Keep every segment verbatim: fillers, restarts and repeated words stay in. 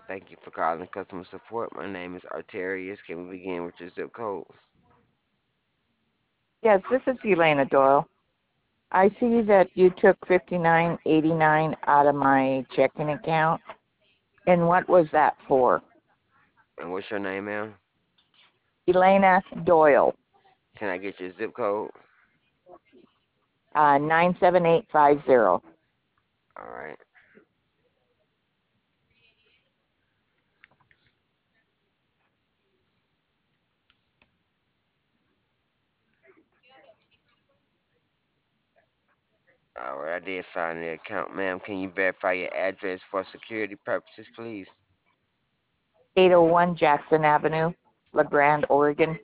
Thank you for calling customer support. My name is Arterius. Can we begin with your zip code? Yes, this is Elena Doyle. I see that you took fifty-nine eighty-nine out of my checking account. And what was that for? And what's your name, ma'am? Elena Doyle, Can I get your zip code? uh, nine seven eight five zero. All right. All right, I did find the account, ma'am. Can you verify your address for security purposes, please? eight oh one Jackson Avenue, La Grande, Oregon.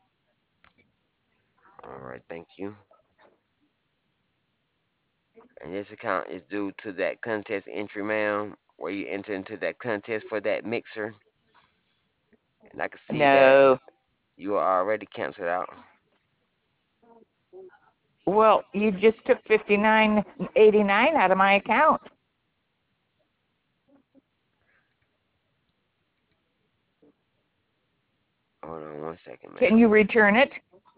All right, thank you. And this account is due to that contest entry, ma'am, where you enter into that contest for that mixer. And I can see that No. you are already canceled out. Well, you just took fifty-nine eighty-nine out of my account. Hold on one second, Can ma'am. you return it?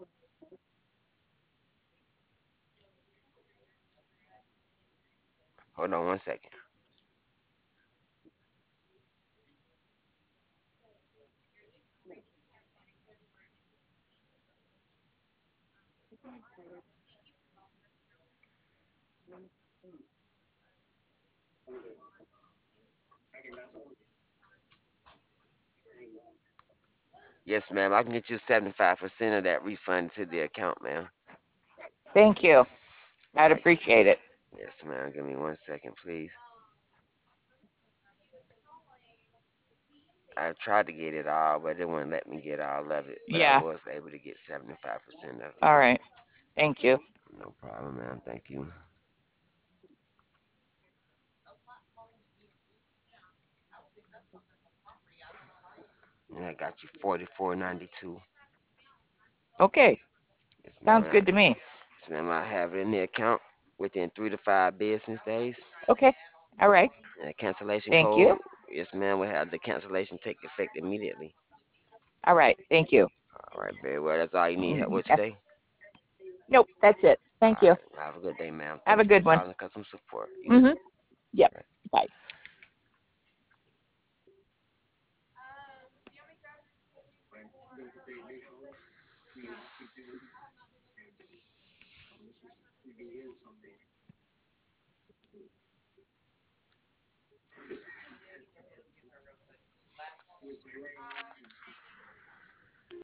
Hold on one second. Yes, ma'am. I can get you seventy-five percent of that refund to the account, ma'am. Thank you. All I'd right. appreciate it. Yes, ma'am. Give me one second, please. I tried to get it all, but it wouldn't let me get all of it. But I Yeah. was able to get seventy-five percent of it. All right. Thank you. No problem, ma'am. Thank you. And I got you forty-four ninety-two. Okay. Yes, ma'am. Sounds I, good to me. yes, ma'am. I have it in the account within three to five business days. Okay. All right. And the cancellation Thank you. code, yes, ma'am, will have the cancellation take effect immediately. All right. Thank you. All right, very well. That's all you need help Mm, with yeah. today. Nope. That's it. All Thank you. right. Have a good day, ma'am. Have Thank a you for good one. calling customer support. You too. Mhm. Yep. Right. Bye.